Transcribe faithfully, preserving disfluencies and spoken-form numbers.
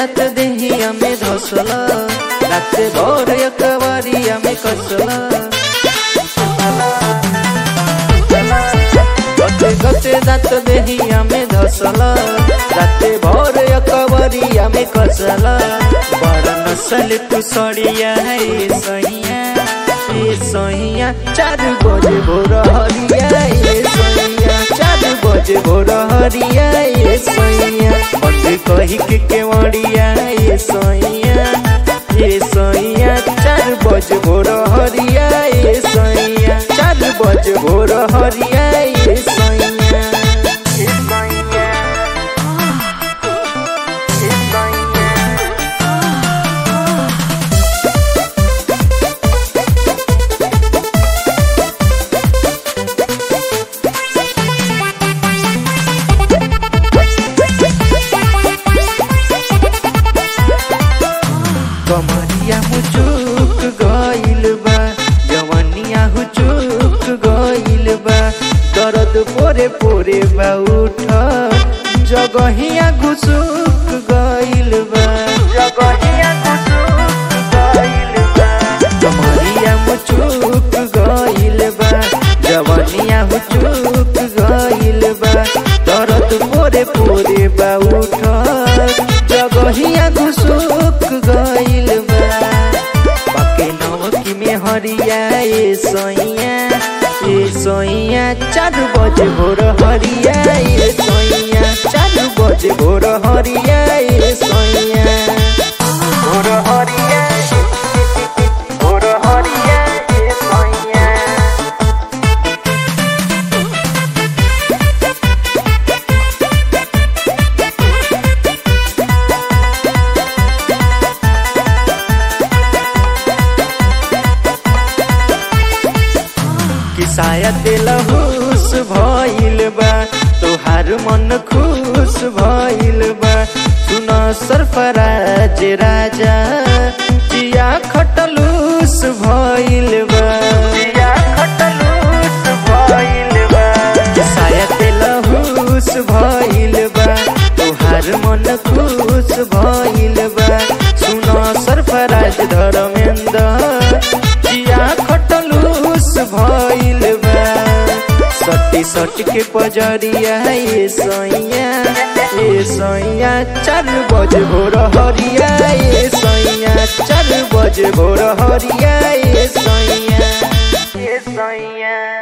दात देहिया में धसला, रात भर एकबारिया में कसला। गते गते दात देहिया में धसला, रात भर एकबारिया में कसला। बड़ा नस्ल तू सड़िया है सैया ए सैया, चार बजे भोर हरिया ए सैया, चार बजे भोर हरिया ए सैया। बंद कही के केवड़िया ए सैया ए सैया, चार बजे भोर हरिया ए सैया, चार बजे भोर हरिया ए सैया। कमरिया हुचुक गइल बा, जवनिया हुचुक गइल बा। दर्द पोरे पोरे बा उठ, जगहिया घुसुक गइल बा, जगहिया घुसुक गइल बा। कमरिया हुचुक गइल बा, जवनिया हुचुक गइल बा। दर्द पोरे पोरे बा उठ, जगहिया घुसुक गइल बा। बाके नवकी में हरिया ए सैया ए सैया, चार बजे भोर हरिया ए सैया, चार बजे भोर हरिया ए सैया। भोर हरिया भोर हरिया ए सैया। शायद लहूस भइल बा, तोहार मन खुश भइल बा। सुना सरफराज राजा, जिया खटलूस भइल बा, जिया खटलूस भइल बा। शायद लहूस भइल बा, तोहार मन खुश भइल बा। सुना सरफराज धर्मेंद्र, जिया खटलूस भइल बा। सटी सट के पजरिया ए सैया ए सैया, चार बजे भोर हरिया ए सैया, चार बजे भोर हरिया ए सैया ए सैया।